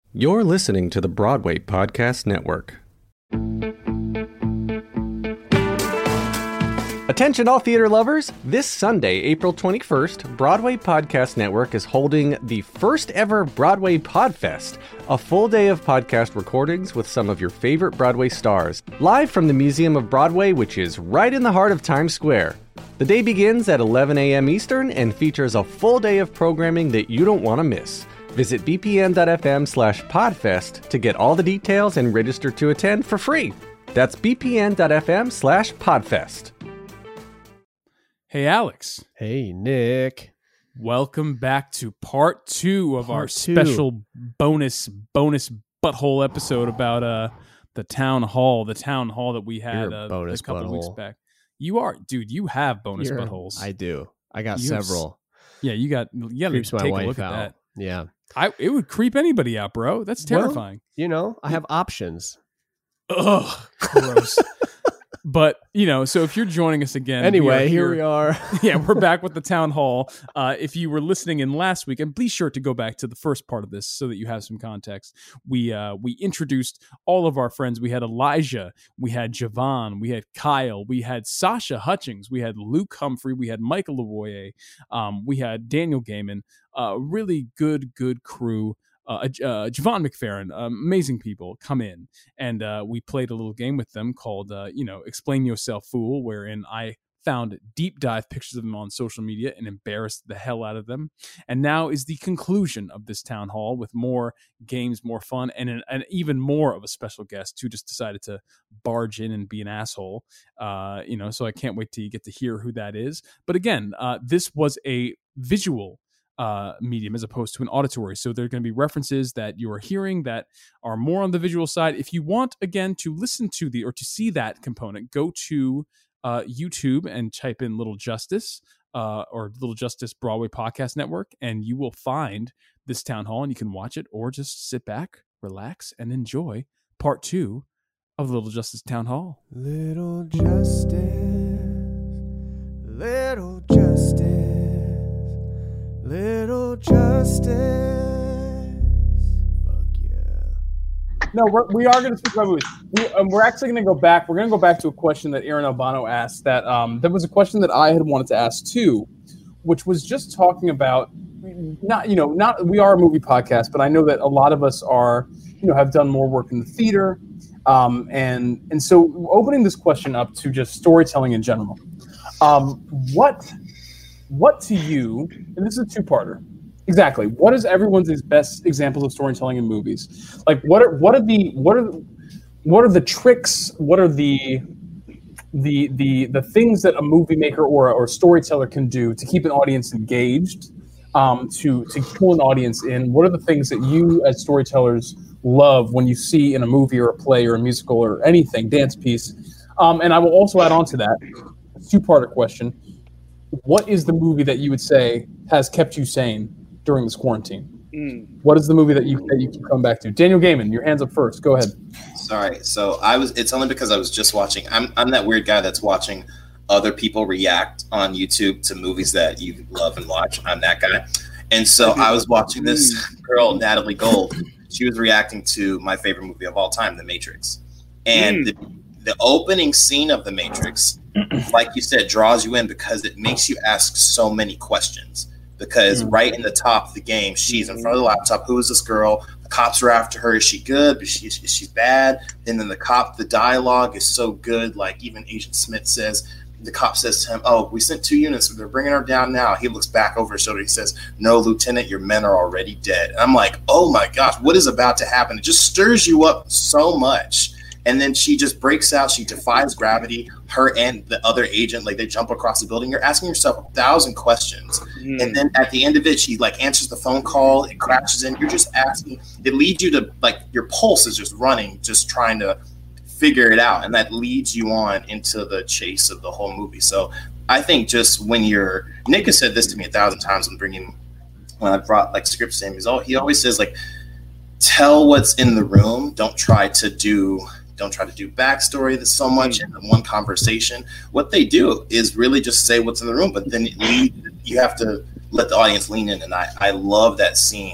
You're listening to the Broadway Podcast Network. Attention all theater lovers! This Sunday, April 21st, Broadway Podcast Network is holding the first ever Broadway Podfest, a full day of podcast recordings with some of your favorite Broadway stars, live from the Museum of Broadway, which is right in the heart of Times Square. The day begins at 11 a.m. Eastern and features a full day of programming that you don't want to miss. Visit bpn.fm/podfest to get all the details and register to attend for free. That's bpn.fm/podfest. Hey, Alex. Hey, Nick. Welcome back to part two of our special bonus butthole episode about the town hall that we had a couple of weeks back. You are, dude. You have bonus buttholes. I do. I got several. You got to take a look at that. Yeah. It would creep anybody out, bro. That's terrifying. Well, I have options. Ugh, gross. But, so if you're joining us again. Anyway, here we are. Yeah, we're back with the town hall. If you were listening in last week, and be sure to go back to the first part of this so that you have some context. We introduced all of our friends. We had Elijah, we had Javon, we had Kyle, we had Sasha Hutchings, we had Luke Humphrey, we had Michael Lavoie, we had Daniel Gaiman. Really good crew. Javon McFerrin, amazing people come in, and we played a little game with them called, Explain Yourself, Fool, wherein I found deep dive pictures of them on social media and embarrassed the hell out of them. And now is the conclusion of this town hall with more games, more fun, and even more of a special guest who just decided to barge in and be an asshole. So I can't wait till you get to hear who that is. But again, this was a visual medium as opposed to an auditory. So there are going to be references that you are hearing that are more on the visual side. If you want, again, to listen to or to see that component, go to YouTube and type in Little Justice or Little Justice Broadway Podcast Network, and you will find this town hall, and you can watch it or just sit back, relax, and enjoy part two of Little Justice Town Hall. Little Justice, Little Justice, Little Justice. Fuck yeah. No, we are going to speak about movies. We're actually going to go back. We're going to go back to a question that Aaron Albano asked that was a question that I had wanted to ask too, which was just talking about not we are a movie podcast, but I know that a lot of us are, have done more work in the theater. And so opening this question up to just storytelling in general, what to you, and this is a two-parter, exactly, what is everyone's best examples of storytelling in movies? Like, what are the tricks? What are the things that a movie maker or a storyteller can do to keep an audience engaged, to pull an audience in? What are the things that you as storytellers love when you see in a movie or a play or a musical or anything, dance piece? And I will also add on to that, a two-parter question. What is the movie that you would say has kept you sane during this quarantine? What is the movie that you keep coming back to? Daniel Gaiman, your hands up first. Go ahead. Sorry. So it's only because I was just watching. I'm that weird guy that's watching other people react on YouTube to movies that you love and watch. I'm that guy. And so I was watching this girl, Natalie Gold. She was reacting to my favorite movie of all time, The Matrix. And the opening scene of The Matrix, like you said, draws you in because it makes you ask so many questions. Because right in the top of the game, she's in front of the laptop. Who is this girl? The cops are after her. Is she good? Is she bad? And then the dialogue is so good. Like even Agent Smith says, the cop says to him, "Oh, we sent 2 units. They're bringing her down now." He looks back over his shoulder. He says, "No, Lieutenant, your men are already dead." And I'm like, oh my gosh, what is about to happen? It just stirs you up so much. And then she just breaks out. She defies gravity. Her and the other agent, like they jump across the building. You're asking yourself 1,000 questions. And then at the end of it, she like answers the phone call. It crashes in. You're just asking. It leads you to like your pulse is just running, just trying to figure it out. And that leads you on into the chase of the whole movie. So I think just when Nick has said this to me 1,000 times when I brought like scripts to him, he always says like, tell what's in the room. Don't try to do backstory. There's so much in one conversation. What they do is really just say what's in the room, but then you have to let the audience lean in. And I love that scene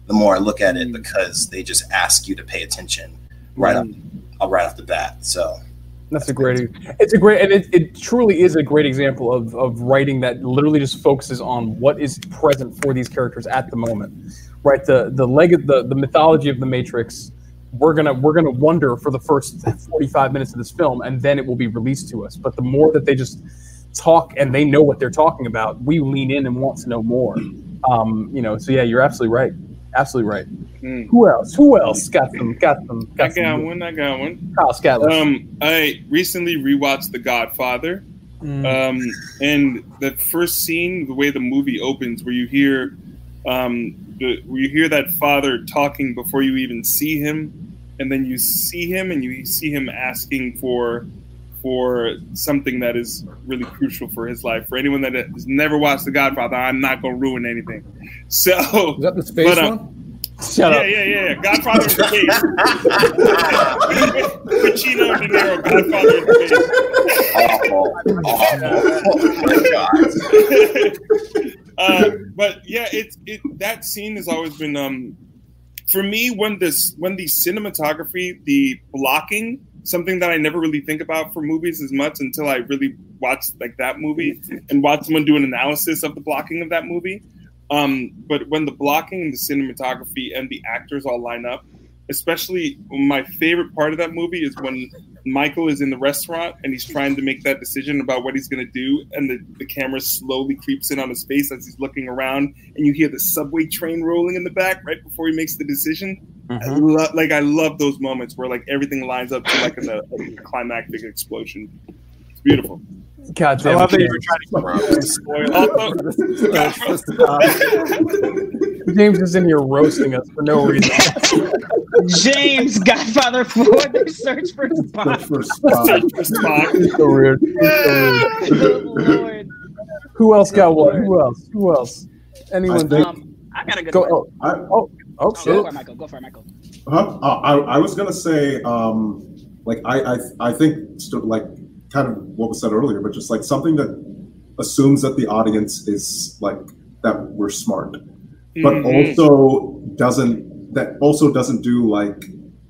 the more I look at it, because they just ask you to pay attention right off the bat. So it's a great, and it truly is a great example of writing that literally just focuses on what is present for these characters at the moment, right? The mythology of the Matrix, we're gonna wonder for the first 45 minutes of this film, and then it will be released to us. But the more that they just talk and they know what they're talking about, we lean in and want to know more. So yeah, you're absolutely right. Absolutely right. Who else got some? I got one. Kyle Scatler. I recently rewatched The Godfather, and the first scene, the way the movie opens, where you hear that father talking before you even see him, and then you see him, and you see him asking for something that is really crucial for his life. For anyone that has never watched The Godfather, I'm not going to ruin anything. So, is that the space one? Shut up. Yeah. Godfather in space. Pacino and De Niro, Godfather in space. Oh my God. But yeah, that scene has always been for me when the cinematography, the blocking, something that I never really think about for movies as much until I really watch like that movie and watch someone do an analysis of the blocking of that movie. But when the blocking and the cinematography and the actors all line up, especially my favorite part of that movie is when Michael is in the restaurant and he's trying to make that decision about what he's going to do, and the camera slowly creeps in on his face as he's looking around, and you hear the subway train rolling in the back right before he makes the decision. I love those moments where like everything lines up to like a climactic explosion. It's beautiful. God damn, I love that you were trying to James is in here roasting us for no reason. James, Godfather 4, the search for Spock. So weird. Lord. Who else got what? Who else? Anyone? I got a good go. one. Oh, shit. Go for it, Michael. I was gonna say, I think like kind of what was said earlier, but just like something that assumes that the audience is like that we're smart, but also doesn't do like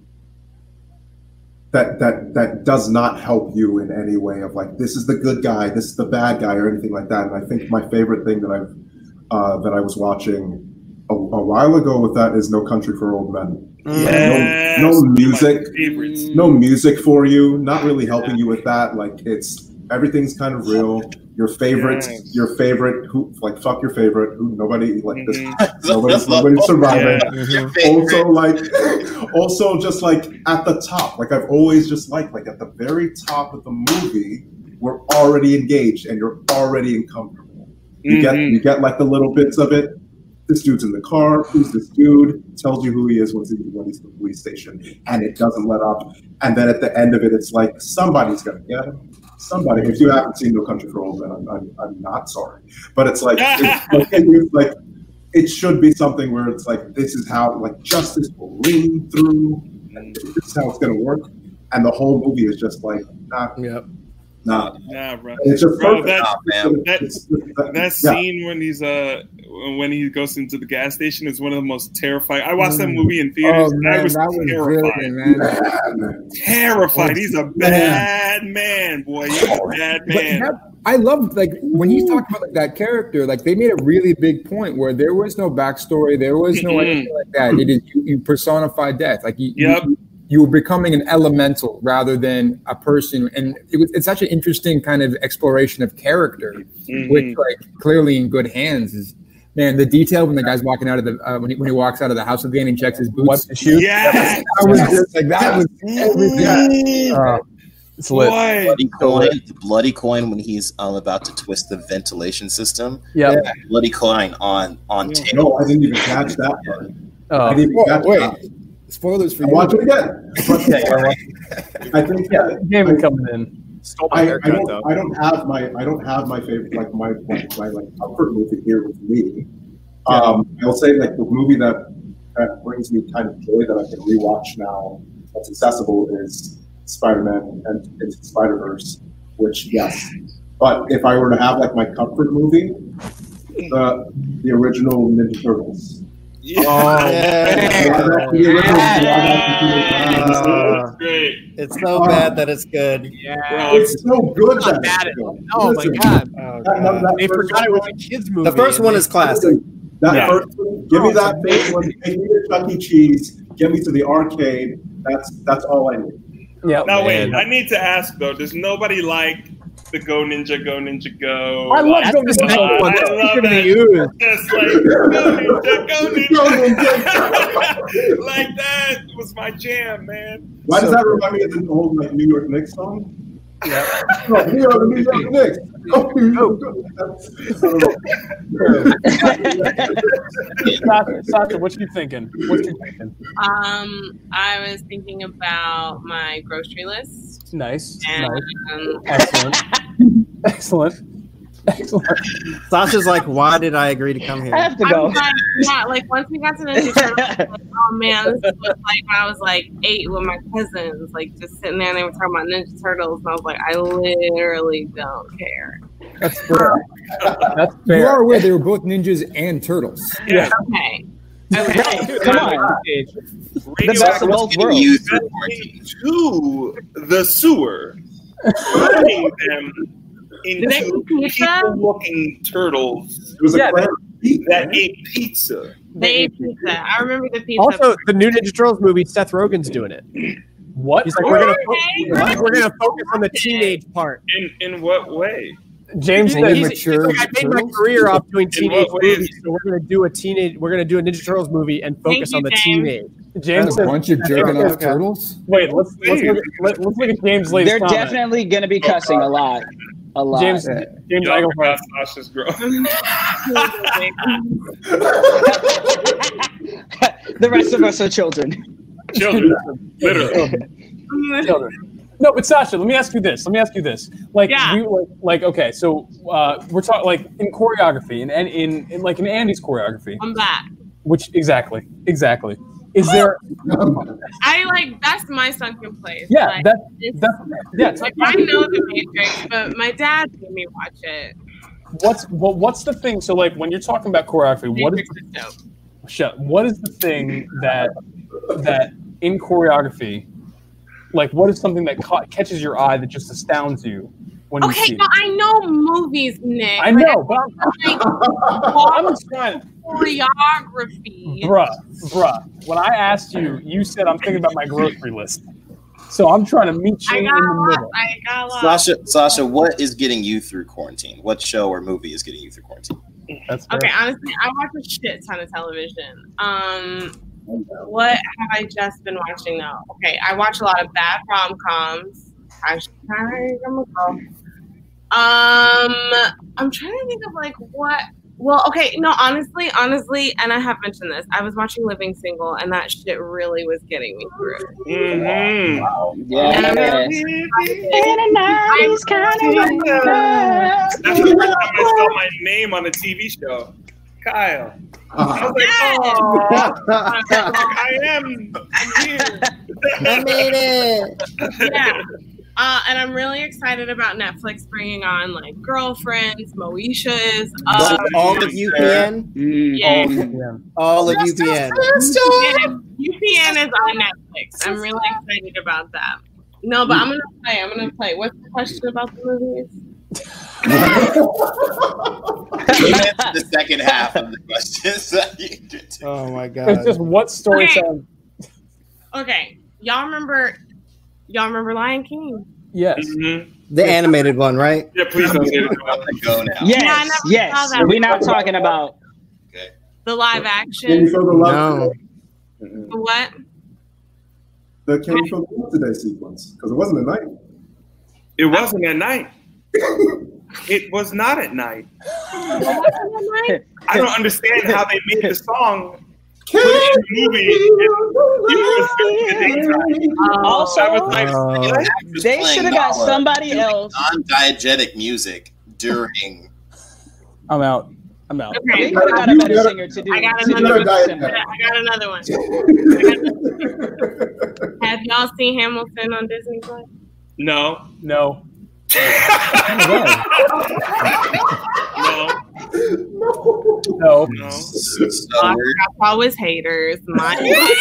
that does not help you in any way of like this is the good guy, this is the bad guy, or anything like that. And I think my favorite thing that I was watching a while ago with that is No Country for Old Men. Yes. No music for you, not really helping you with that. Like everything's kind of real. Your favorite, who like fuck your favorite, who nobody like this, nobody's surviving. Also just like at the top, like I've always just like at the very top of the movie, we're already engaged and you're already uncomfortable. You get like the little bits of it. This dude's in the car. Who's this dude? Tells you who he is when he's to the police station, and it doesn't let up. And then at the end of it, it's like somebody's gonna get him. Somebody. If you haven't seen No Country for Old Men, I'm not sorry, but it's like it should be something where it's like this is how like justice will ring through, and this is how it's gonna work. And the whole movie is just like Nah, bro. It's just bro, that scene when he goes into the gas station is one of the most terrifying. I watched that movie in theaters. I was terrified. Man. Terrified. He's a bad man, boy. He's a bad man. I love like when he's talking about like, that character. Like they made a really big point where there was no backstory. There was no anything like that. It is you personify death. Like you were becoming an elemental rather than a person, and it's such an interesting kind of exploration of character, which like clearly in good hands is. Man, the detail when the guy's walking out of the when he walks out of the house again and checks his boots, what's the shoes? Yes, that was everything. It's lit. The bloody coin when he's about to twist the ventilation system. Yeah, bloody coin on tape. No, I didn't even catch that part. I didn't even catch that. Spoilers for you. Watch it again. I think Game coming in. I don't have my favorite like my comfort movie here with me. I'll say like the movie that brings me kind of joy that I can rewatch now that's accessible is Spider-Man and Into the Spider-Verse, which but if I were to have like my comfort movie, the original Ninja Turtles. Great. It's so bad that it's good. Yeah, it's so good. Not bad at all. Oh my god! They forgot it was a kids movie. The first one is classic. That first one, give me that big one. Take me to Chuck E. Cheese. Get me to the arcade. That's all I need. Yeah. Now wait, I need to ask though. Does nobody like the Go Ninja Go? I love Go Ninja Go. I love that. Just like Go Ninja. Like that was my jam, man. Why does that remind me of the old like New York Knicks song? Yeah. Oh, New York Knicks. Sasha, what you thinking? I was thinking about my grocery list. Nice. And, Excellent. Sasha's like, why did I agree to come here? I have to go. Like once we got to Ninja Turtles, I was like, oh man, this was like when I was like 8 with my cousins, like just sitting there and they were talking about Ninja Turtles, and I was like, I literally don't care. That's fair. That's fair. You are aware they were both ninjas and turtles. Yeah. Okay. Come on. The best of both worlds. To the sewer, turning them into people-looking turtles that ate pizza. They ate pizza. I remember the pizza. Also, the new Ninja Turtles movie, Seth Rogen's doing it. What? He's like, we're gonna focus on the teenage part. In what way? James, he's like, I made my career off doing teenage movies, so we're gonna do a Ninja Turtles movie and focus on the teenage. James, a bunch of jerking off turtles. Wait, let's look at James' latest They're comment. definitely going to be cussing a lot. A lot. James, I go first. Sasha's girl. The rest of us are children. Children, literally. Children. No, but Sasha, let me ask you this. Like, okay, so we're talking like in choreography, in Andy's choreography. I'm back. Which exactly. Is there? That's my sunken place. Yeah, like, it's like I know The Matrix, but my dad made me watch it. What's the thing? So like when you're talking about choreography, what is the thing that in choreography, like what is something that catches your eye that just astounds you when you see it? I know movies, Nick. I know, but I'm trying. Choreography. Bruh. When I asked you, you said I'm thinking about my grocery list. So I'm trying to meet you in the middle. I got lost. Sasha, what is getting you through quarantine? What show or movie is getting you through quarantine? That's fair. Okay, honestly, I watch a shit ton of television. What have I just been watching though? Okay, I watch a lot of bad rom-coms. I'm trying to think of like what. Well, okay, no, honestly, and I have mentioned this. I was watching Living Single, and that shit really was getting me through. Mm-hmm. Wow. Yeah. That's the first time I saw my name on a TV show. Kyle. I was like, I'm here. I made it. Yeah. And I'm really excited about Netflix bringing on like Girlfriends, Moesha's. All of UPN? Yeah. All of UPN. UPN is on Netflix. I'm really excited about that. No, but I'm gonna play. What's the question about the movies? You missed the second half of the question. Oh my god! It's just what storytelling. Okay, y'all remember Lion King? Yes. Mm-hmm. The animated one, right? Yeah, please don't say it. Go now. Yes. We're not talking about the live Can you action. feel the love No. today? The what? The Can you feel the love today sequence? Because it wasn't at night. It wasn't at night. It was not at night. I don't understand how they made the song. Also, they should have got somebody else. Non-diegetic music during. I'm out. Okay. They could have got a better singer to do. I got another one. Have y'all seen Hamilton on Disney Plus? No. No. Grandpa was haters. My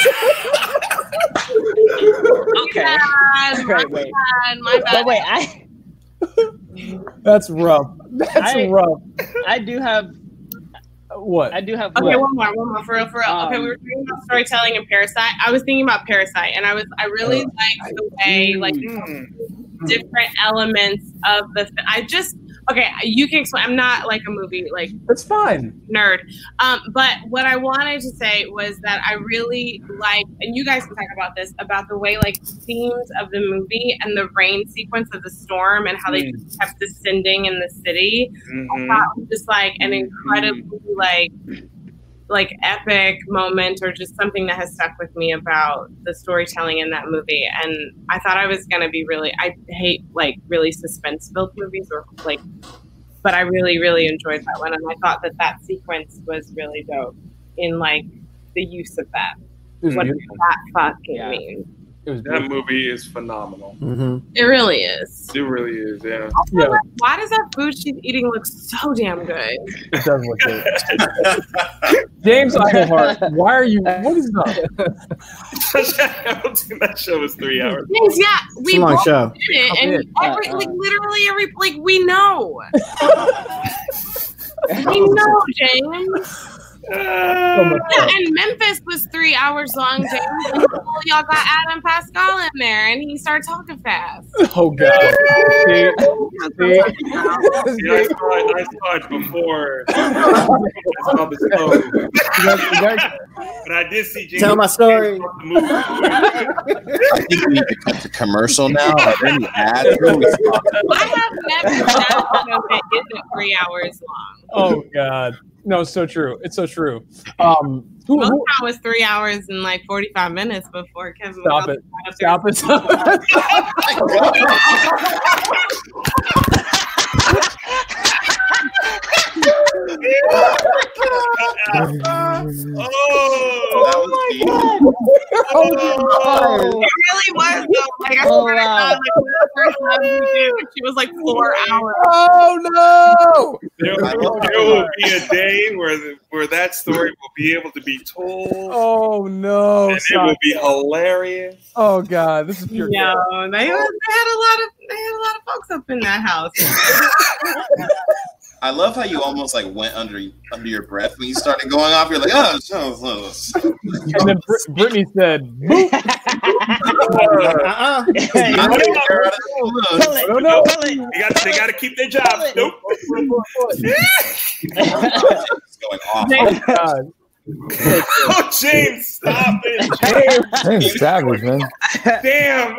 Okay. bad, Right, my wait. bad, my bad. But wait, That's rough. That's rough. I do have. What? I do have. Okay, what? one more, for real. Okay, we were talking about storytelling and Parasite. I was thinking about Parasite, and I really liked the way, like, different elements of the. You can explain. I'm not like a movie like that's fine nerd, but what I wanted to say was that I really like, and you guys can talk about this, about the way like themes of the movie and the rain sequence of the storm and how they kept descending in the city. I thought was just like an incredibly like epic moment, or just something that has stuck with me about the storytelling in that movie. And I thought I was going to be I hate like really suspense-filled movies, or like, but I really, really enjoyed that one. And I thought that sequence was really dope in like the use of that. What does that fucking mean? That movie is phenomenal. It really is. It really is, yeah. Also, like, why does that food she's eating look so damn good? It does look good. James Idleheart, why are you? What is that? I don't think that show was 3 hours. James, yeah, we It's a long both show. did it, and literally every we know. We know, James. Yeah, and Memphis was 3 hours long, James. And y'all got Adam Pascal in there, and he started talking fast. Oh God! Yeah, I saw it before. I saw the show. But I did see James. Tell my story. I think we need to cut the commercial now. Any ads? I have never done a show that isn't 3 hours long. Oh God! No, it's so true. It's so true. Most time was 3 hours and like 45 minutes before Kevin. Stop it! Stop it! Stop it! It really was though. Like I swear to God, like the first time we did, she was like 4 hours. Oh no! There will be a day where that story will be able to be told. Oh no! And it will be hilarious. Oh God! This is pure. No, they had a lot of folks up in that house. I love how you almost like went under your breath when you started going off. You're like, oh, and then Brittany said, "Boop." They got to keep their job. Nope. It's going off. Oh God. Oh, James, stop it. James savage, man. Damn.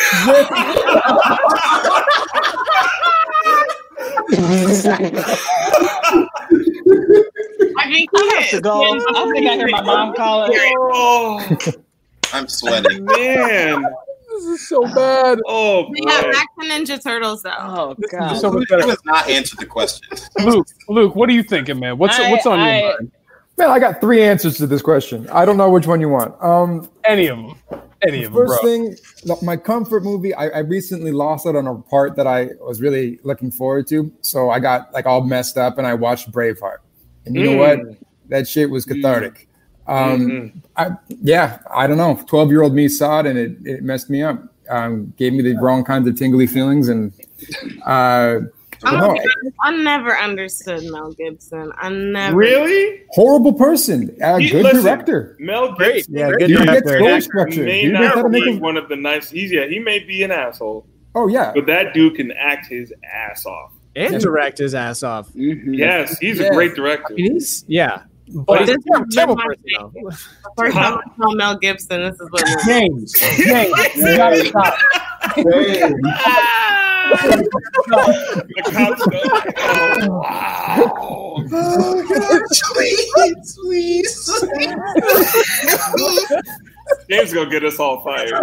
I think I have to go. I think I heard my mom call it. Oh, I'm sweating. Man. This is so bad. Oh, yeah, back to Ninja Turtles though. Oh God. So much better. Does not answer the question. Luke, what are you thinking, man? What's on your mind? Man, I got 3 answers to this question. I don't know which one you want. Any of them. Any of them, First bro. thing, my comfort movie, I recently lost it on a part that I was really looking forward to. So I got like all messed up and I watched Braveheart. And you know what? That shit was cathartic. I don't know. 12-year-old me saw it and it messed me up. Gave me the wrong kinds of tingly feelings. And I never understood Mel Gibson. I never Really? horrible person. Good director. Mel Gibson. Yeah, good Dude gets director. story structure. May Dude knows how not to make be a- one of the nice. He may be an asshole, Oh yeah. but that dude can act his ass off. And direct his ass off. Yes, he's a great director. But This he's a terrible person, though. the first time I saw Mel Gibson, this is what James, you gotta stop. The cops go, James gonna get us all fired.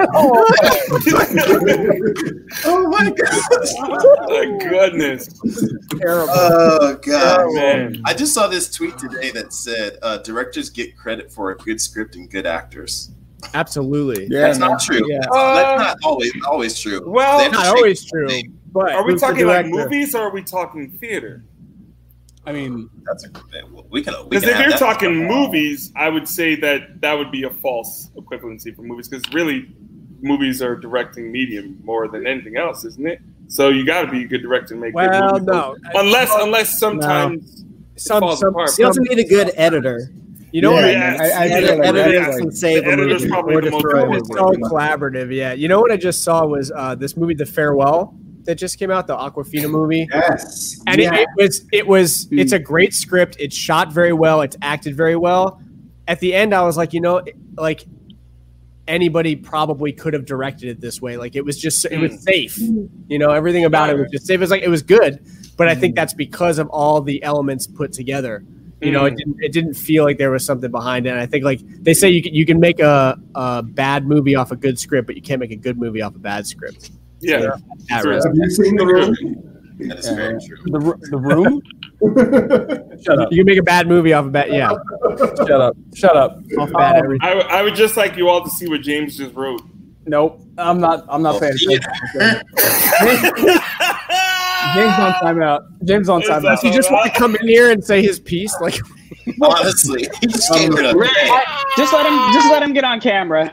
Oh my god! My goodness. Terrible. Oh god! Oh, man. I just saw this tweet today that said directors get credit for a good script and good actors. Absolutely. Yeah, That's man. not true. Yeah. That's not always true. Well, They have to Not shake always the true. thing. But Are we who's the talking like director? movies or are we talking theater? I mean, That's we can. Because if you're talking movies, I would say that would be a false equivalency for movies. Because really, movies are directing medium more than anything else, isn't it? So you got to be a good director to make good Well, movies. no. Unless sometimes it falls apart. He doesn't need a good editor. You know what? Editors can save a movie or destroy a movie. It's so collaborative, yeah. You know what I just saw was this movie, The Farewell, that just came out, the Aquafina movie. Yes. And it's a great script. It's shot very well. It's acted very well. At the end, I was like, like anybody probably could have directed it this way. Like it was safe. Everything about it was just safe. It was like, it was good, but I think that's because of all the elements put together. It didn't feel like there was something behind it. And I think, like they say, you can make a bad movie off a good script, but you can't make a good movie off a bad script. Yeah. Have you seen The Room? That is very true. The Room? Shut up. You can make a bad movie off a bad, yeah. Shut up. Off bad everything. I would just like you all to see what James just wrote. Nope. I'm not paying attention. James on timeout. Does he just want to come in here and say his piece? Like, honestly, he just gave it up. Just let him get on camera.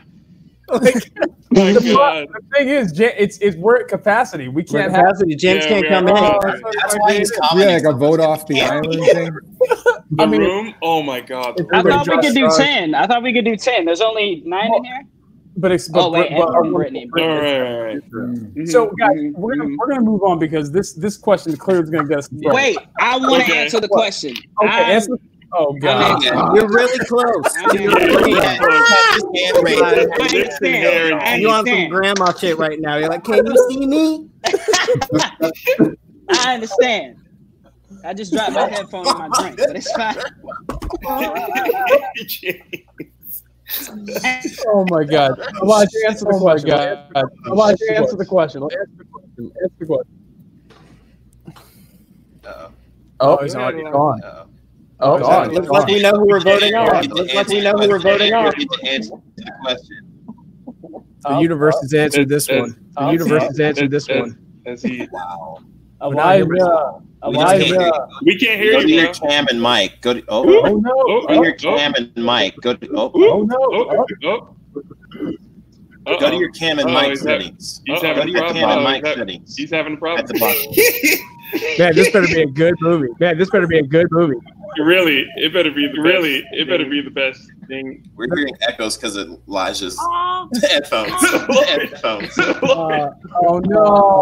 The thing is, we're at capacity. We can't have capacity. James can't come in. That's why he's commenting. like a vote off the island thing. The Room? Oh my God. I thought we could do 10. There's only 9 in here. Brittany. Right. So, guys, we're gonna move on because this question clearly is gonna get us. Wait, I want to answer the question. Okay, answer. Oh God, you're really close. You on some grandma shit right now. You're like, can you see me? I understand. I just dropped my headphone in my drink, but it's fine. Oh my God! Elijah, answer the question. Elijah, answer the question. Answer the question. Oh, he's already gone. Oh, God. Looks like we know who we're voting on. Repeat the answer to the question. The universe has answered this one. The universe has answered this one. Wow. Elijah. We can't hear Go you. to your cam and mic. Go to no. Go to your cam and mic. Go to no. Go to your cam and mic settings. Go to your cam and mic settings. He's having a problem. At the bottom. Man, this better be a good movie. Really, it better be the best thing. We're hearing echoes because of Elijah's headphones. Oh no!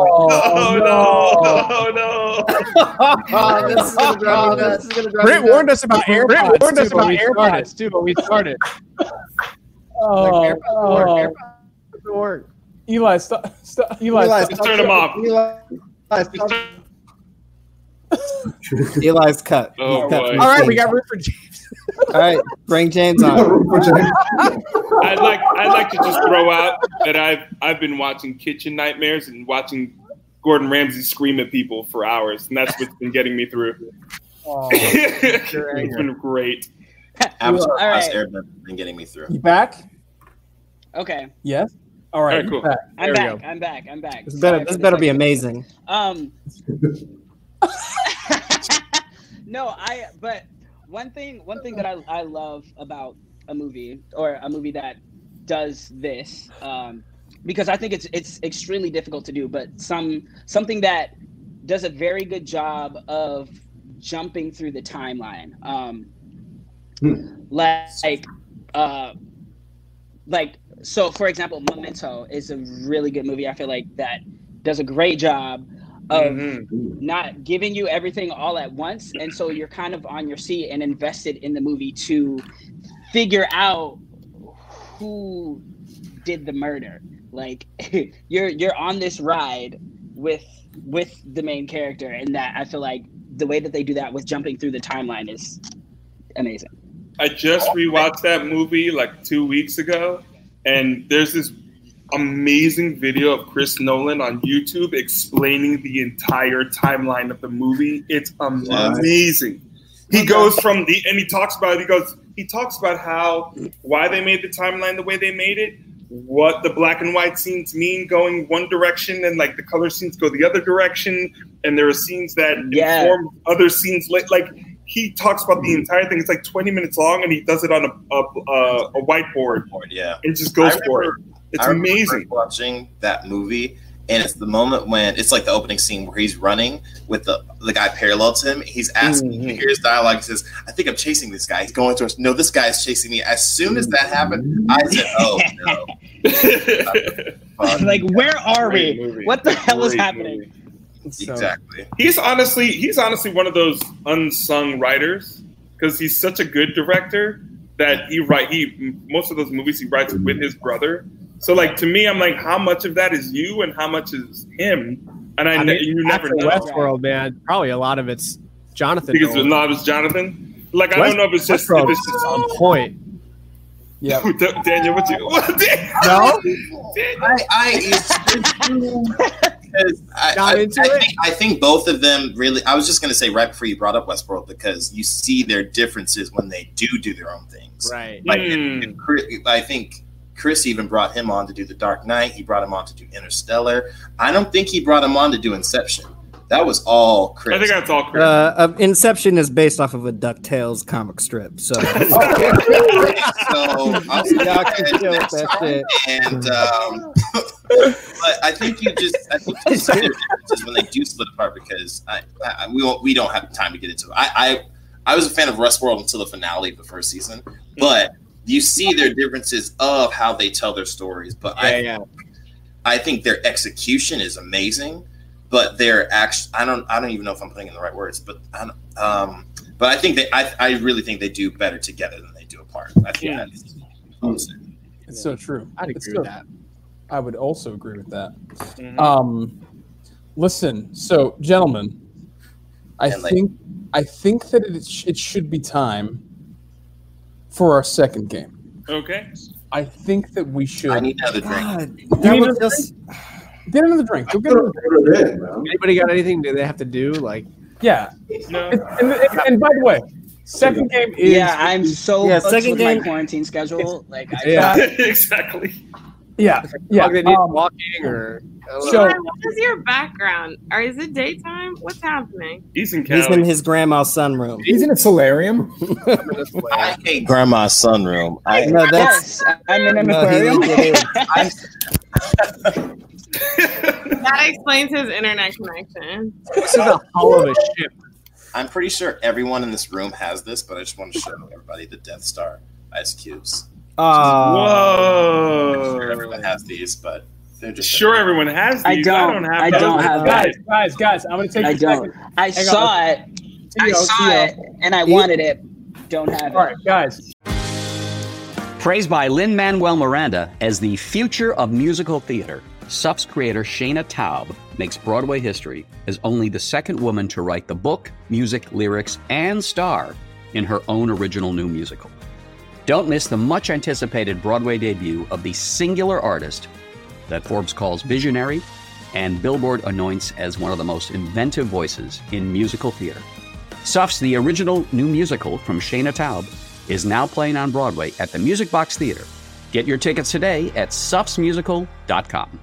This is gonna drive me nuts. Britt warned us about AirPods too, but we started. AirPods work. Eli, stop. Let's turn them off. Eli's cut. Oh, cut. boy. All right, we got room for James. All right, bring James on. I'd like to just throw out that I've been watching Kitchen Nightmares and watching Gordon Ramsay scream at people for hours, and that's what's been getting me through. It's been great. Avatar: All Last right. Airbender has been getting me through. You back? Okay. Yes. All right. All right, cool. Back. I'm back. This better be amazing. But one thing that I love about a movie that does this, because I think it's extremely difficult to do, but something that does a very good job of jumping through the timeline. So for example, Memento is a really good movie. I feel like that does a great job of not giving you everything all at once, and so you're kind of on your seat and invested in the movie to figure out who did the murder. Like you're on this ride with the main character, and that I feel like the way that they do that with jumping through the timeline is amazing. I just rewatched that movie like 2 weeks ago, and there's this amazing video of Chris Nolan on YouTube explaining the entire timeline of the movie. It's amazing. He goes from he talks about how why they made the timeline the way they made it, what the black and white scenes mean going one direction and like the color scenes go the other direction, and there are scenes that inform other scenes. Like he talks about the entire thing. It's like 20 minutes long, and he does it on a whiteboard. And just goes for it. It's amazing. Watching that movie. And it's the moment when it's like the opening scene where he's running with the guy parallel to him. He's asking, you hear his dialogue. He says, I think I'm chasing this guy. He's going towards, no, this guy is chasing me. As soon as that happened, I said, oh, no. Like, where are we? What the hell is happening? Exactly. He's honestly one of those unsung writers because he's such a good director that most of those movies he writes with his brother. So, like, to me, I'm like, how much of that is you and how much is him? And you never know. Westworld, man, probably a lot of it's Jonathan. Because a lot of it's Jonathan. Like, I don't know if it's just on point. Yeah, Daniel, what you? No, I think both of them really. I was just going to say right before you brought up Westworld because you see their differences when they do their own things. Right. Like, I think. Chris even brought him on to do The Dark Knight. He brought him on to do Interstellar. I don't think he brought him on to do Inception. That was all Chris. I think that's all Chris. Inception is based off of a DuckTales comic strip. So, I'll and but I think you see their differences when they do split apart because we don't have time to get into it. I was a fan of Westworld until the finale of the first season, but you see their differences of how they tell their stories, but I think their execution is amazing. But their I don't even know if I'm putting in the right words, but I think I really think they do better together than they do apart. I think it's so true. I'd agree with that. I would also agree with that. Mm-hmm. Listen, so gentlemen, I think that it should be time for our second game. Okay. I think that we should. I need another drink. Get another drink. Anybody got anything they have to do? Like, yeah. No. And by the way, second game is. I'm so second game my quarantine schedule. Like, exactly. Yeah. Walking or. So, what is your background? Or is it daytime? What's happening? He's in his grandma's sunroom. He's in a solarium. I hate grandma's sunroom. I'm in an aquarium. That explains his internet connection. This is a hull of a ship. I'm pretty sure everyone in this room has this, but I just want to show everybody the Death Star ice cubes. Whoa! I'm sure everyone has these, but they're just everyone has these. I don't have guys. I'm gonna take. I don't. I saw it. I saw it, and I wanted it. Don't have it. All right, guys. Praised by Lin-Manuel Miranda as the future of musical theater, SUF's creator Shayna Taub makes Broadway history as only the second woman to write the book, music, lyrics, and star in her own original new musical. Don't miss the much-anticipated Broadway debut of the singular artist that Forbes calls visionary and Billboard anoints as one of the most inventive voices in musical theater. SUF's The Original New Musical from Shayna Taub is now playing on Broadway at the Music Box Theater. Get your tickets today at sufsmusical.com.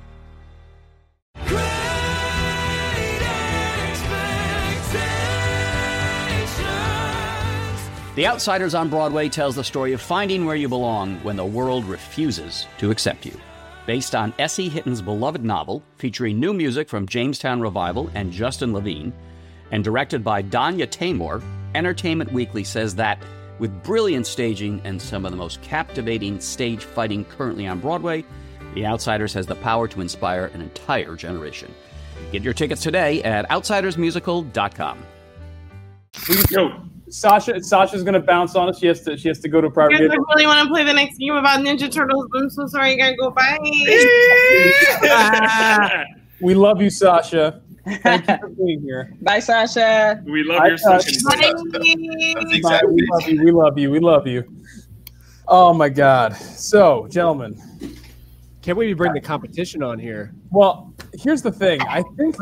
The Outsiders on Broadway tells the story of finding where you belong when the world refuses to accept you. Based on S.E. Hitton's beloved novel, featuring new music from Jamestown Revival and Justin Levine, and directed by Danya Taymor, Entertainment Weekly says that, with brilliant staging and some of the most captivating stage fighting currently on Broadway, The Outsiders has the power to inspire an entire generation. Get your tickets today at outsidersmusical.com. Sasha's gonna bounce on us. She has to go to a private. You guys really want to play the next game about Ninja Turtles? I'm so sorry, you gotta go bye. We love you, Sasha. Thank you for being here. Bye, Sasha. We love your Sasha. We love you. Oh my God. So, gentlemen, can't we bring the competition on here? Well, here's the thing. I think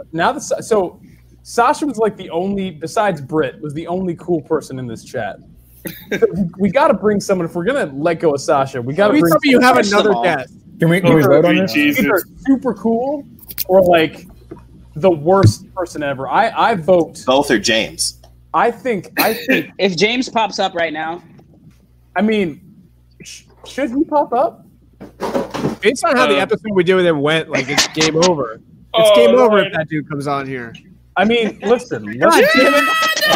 so Sasha was like the only, besides Britt, was the only cool person in this chat. We got to bring someone. If we're gonna let go of Sasha, we got to Please bring. tell me you have First of another all- guest. Can we vote on this? Either super cool or like the worst person ever. I vote. Both are James. I think. If James pops up right now, I mean, should he pop up? Based on how the episode we did with him went, like it's game over. It's game over if that dude comes on here. I mean, listen. God damn it!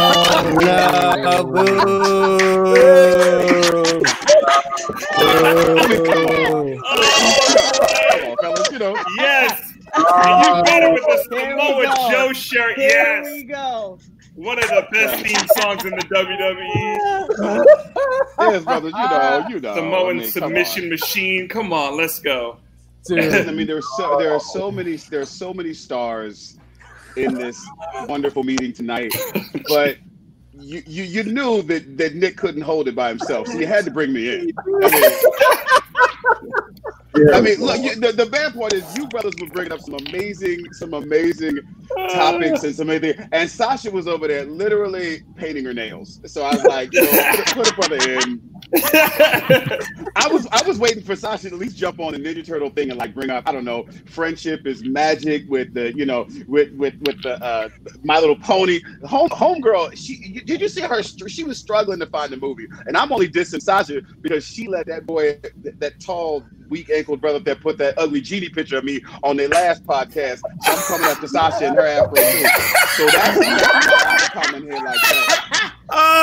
Yes. And you got it with the Here we Samoa go. Joe shirt. here Yes. we go. One of the best theme songs in the WWE. Yes, brother. You know. Samoan I mean, come submission machine. Come on, let's go. on. I mean, there are so many stars in this wonderful meeting tonight, but you knew that Nick couldn't hold it by himself, so you had to bring me in. I mean, look, the bad part is you brothers were bringing up some amazing topics and some amazing, and Sasha was over there literally painting her nails. So I was like, put a brother in. I was waiting for Sasha to at least jump on the Ninja Turtle thing and like bring up, I don't know, friendship is magic with the with the My Little Pony. Homegirl, did you see her? She was struggling to find the movie, and I'm only dissing Sasha because she let that boy, that tall, weak-ankled brother that put that ugly genie picture of me on their last podcast. I'm coming after Sasha and her afro too. So that's coming here like that.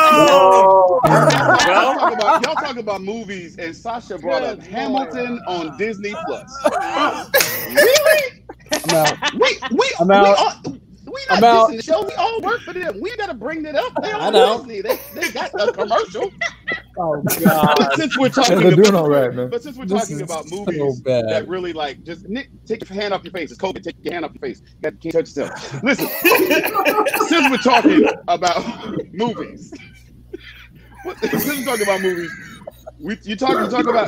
Y'all talk about movies, and Sasha brought up Hamilton on Disney Plus. Really? I'm out. We not dissing the show. We all work for them. We gotta bring that up. They on Disney. They got a commercial. Oh God! But since we're talking They're doing about, all right, man. But since we're This talking is about so movies bad. that really like, just Nick, take your hand off your face. It's COVID. Take your hand off your face. You can't touch yourself. Listen, since we're talking about movies, since we're talking about movies, you talk about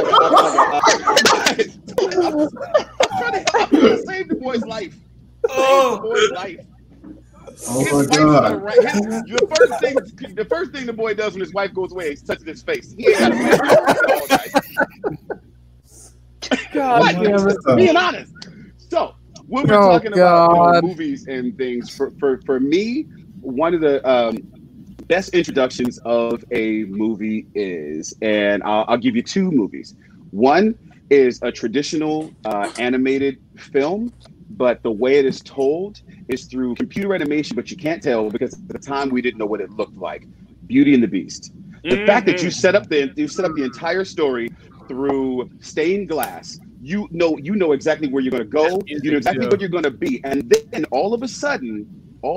I'm trying to save the boy's life. Save the boy's life. Oh His my wife's God. gonna the first thing the boy does when his wife goes away is touching his face. He ain't got a God damn it. Being honest. So when we're talking about movies and things, for me, one of the best introductions of a movie is, and I'll give you two movies. One is a traditional animated film, but the way it is told is through computer animation, but you can't tell because at the time we didn't know what it looked like. Beauty and the Beast. The fact that you set up the entire story through stained glass, you know exactly where you're going to go, you know exactly what you're going to be, and then all of a sudden,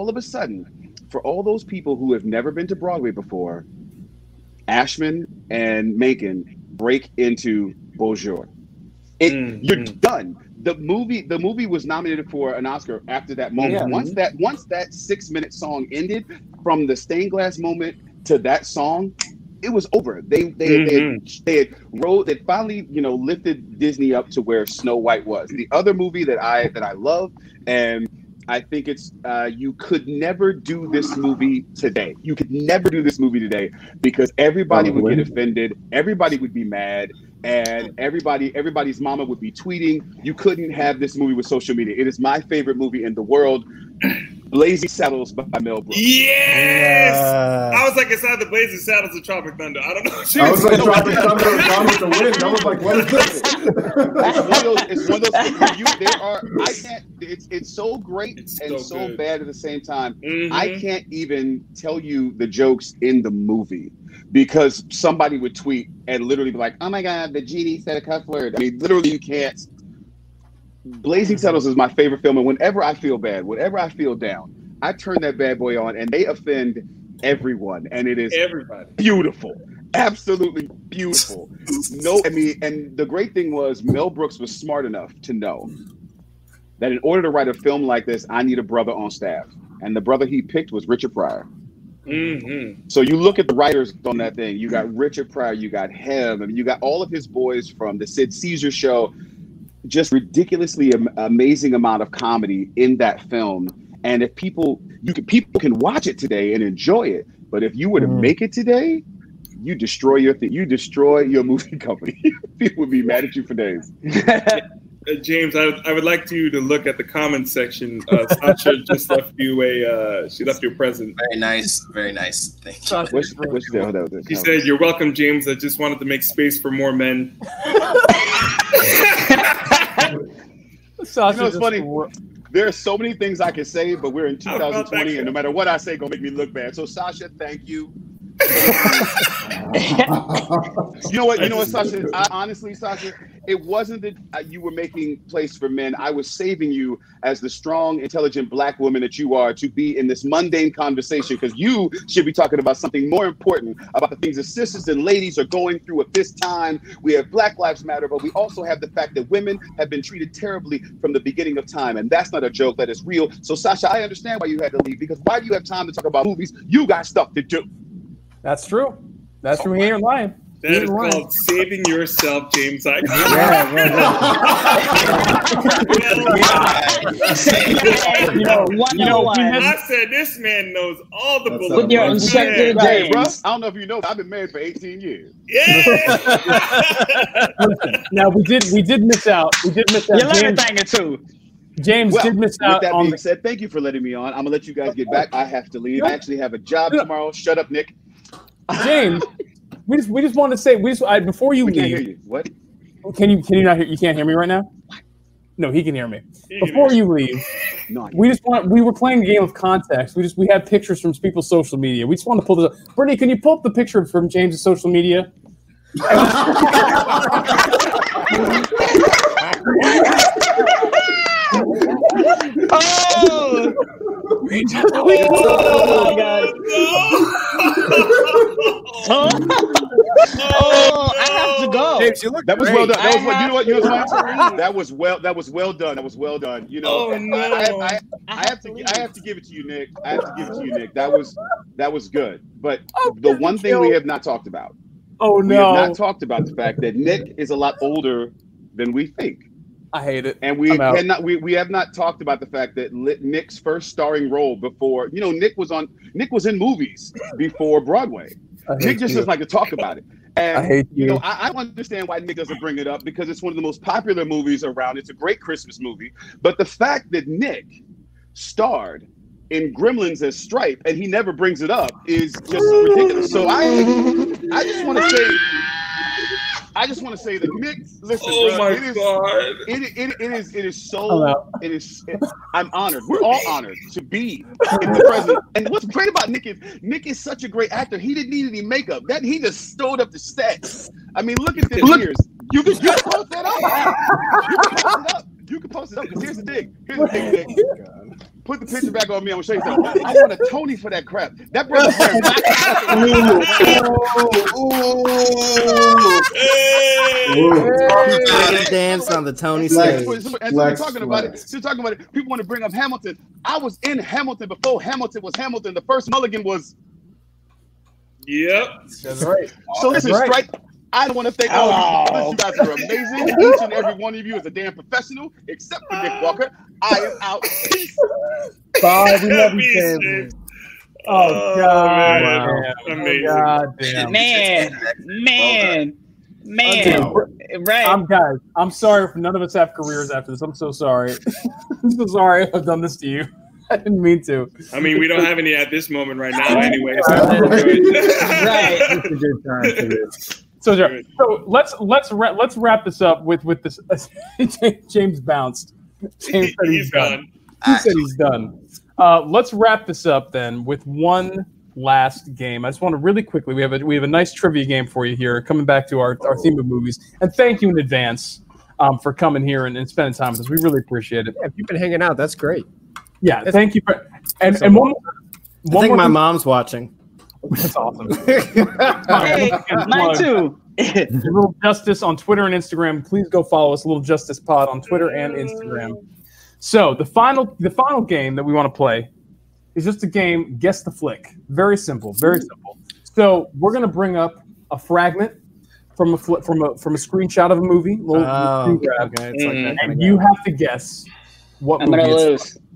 for all those people who have never been to Broadway before, Ashman and Menken break into Bonjour. You're done. The movie was nominated for an Oscar after that moment. Yeah. Once that 6-minute song ended, from the stained glass moment to that song, it was over. They finally lifted Disney up to where Snow White was. The other movie that I love, and I think it's you could never do this movie today. You could never do this movie today because everybody would get offended. Everybody would be mad. And everybody's mama would be tweeting. You couldn't have this movie with social media. It is my favorite movie in the world, Blazing Saddles by Mel Brooks. Yes! I was like inside the Blazing Saddles of Tropic Thunder. I don't know. I was like Tropic Thunder gone with the wind. I was like, what is this? It's one of those. It's so great and so bad at the same time. I can't even tell you the jokes in the movie because somebody would tweet and literally be like, "Oh my God, the genie said a cuss word." I mean, literally, you can't. Blazing Saddles is my favorite film, and whenever I feel bad, whenever I feel down, I turn that bad boy on, and they offend everyone, and it is beautiful, absolutely beautiful. And the great thing was Mel Brooks was smart enough to know that in order to write a film like this, I need a brother on staff, and the brother he picked was Richard Pryor. So you look at the writers on that thing. You got Richard Pryor, you got him, and you got all of his boys from the Sid Caesar Show. Just ridiculously amazing amount of comedy in that film. And if people can watch it today and enjoy it, but if you were to make it today, you destroy your movie company. People would be mad at you for days. James, I would like you to look at the comments section. Sasha just left you a present. Very nice, very nice. Thank you. She said, "You're welcome, James. I just wanted to make space for more men." Sasha, you know, it's funny. There are so many things I can say, but we're in 2020, and no matter what I say, gonna make me look bad. So, Sasha, thank you. You know what, Sasha? Honestly, Sasha, it wasn't that you were making place for men. I was saving you as the strong, intelligent Black woman that you are to be in this mundane conversation, because you should be talking about something more important, about the things that sisters and ladies are going through at this time. We have Black Lives Matter, but we also have the fact that women have been treated terribly from the beginning of time, and that's not a joke. That is real. So, Sasha, I understand why you had to leave, because why do you have time to talk about movies? You got stuff to do. That's true. That's true. He ain't lying. That is called saving yourself, James. I said this man knows all the bullets. With your injected bro. I don't know if you know, but I've been married for 18 years. Yeah. Now we did miss out. You learned a thing or two. James did miss out. With that being said, thank you for letting me on. I'm gonna let you guys get back. I have to leave. I actually have a job tomorrow. Shut up, Nick. James, we just want to say before you leave. Can't hear you. What? Can you not hear? You can't hear me right now? No, he can hear me. Before you leave, we were playing a game of context. We had pictures from people's social media. We just want to pull this up. Brittany, can you pull up the picture from James's social media? Oh my God. Oh, I have to go. James, you look that was great. Well done. That was what, you know what? You know what? That was well done. That was well done. You know, I have to give it to you, Nick. That was good. But the one thing we have not talked about. We have not talked about the fact that Nick is a lot older than we think. I hate it. And we have not talked about the fact that Nick's first starring role before, Nick was in movies before Broadway. Nick just doesn't like to talk about it. And I hate you. I understand why Nick doesn't bring it up, because it's one of the most popular movies around. It's a great Christmas movie. But the fact that Nick starred in Gremlins as Stripe and he never brings it up is just ridiculous. So I just want to say. that Nick, listen, I'm honored. We're all honored to be in the present. And what's great about Nick is such a great actor. He didn't need any makeup. He just stowed up the stats. I mean, look at the ears. You can post that up. You can post it up. Because here's the thing, Nick. Put the picture back on me. I'm gonna show you something. I want a Tony for that crap. That brother's dance on the Tony stage. We're talking about it. People want to bring up Hamilton. I was in Hamilton before Hamilton was Hamilton. The first Mulligan was. Yep. That's right. So listen, Stripe. I want to thank all of you. You guys are amazing. Each and every one of you is a damn professional, except for Nick Walker. I am out. Peace. Bye. We love you, James. Oh God! Wow. Amazing. God damn. Man. Right. I'm sorry. None of us have careers after this. I'm so sorry. I'm so sorry I've done this to you. I didn't mean to. I mean, we don't have any at this moment right now, anyway. So right. It's a good time for this. So let's wrap this up with this. James bounced. James said he's done. He said he's done. Let's wrap this up then with one last game. I just want to really quickly. We have a nice trivia game for you here. Coming back to our theme of movies, and thank you in advance for coming here and spending time with us. We really appreciate it. Yeah, if you've been hanging out, that's great. Yeah, thank you. And one I think my mom's watching. That's awesome. Hey, mine too. Little Justice on Twitter and Instagram. Please go follow us, Little Justice Pod on Twitter and Instagram. So the final game that we want to play is just a game. Guess the flick. Very simple. Very simple. So we're gonna bring up a fragment from a screenshot of a movie. And you have to guess what movie it's from.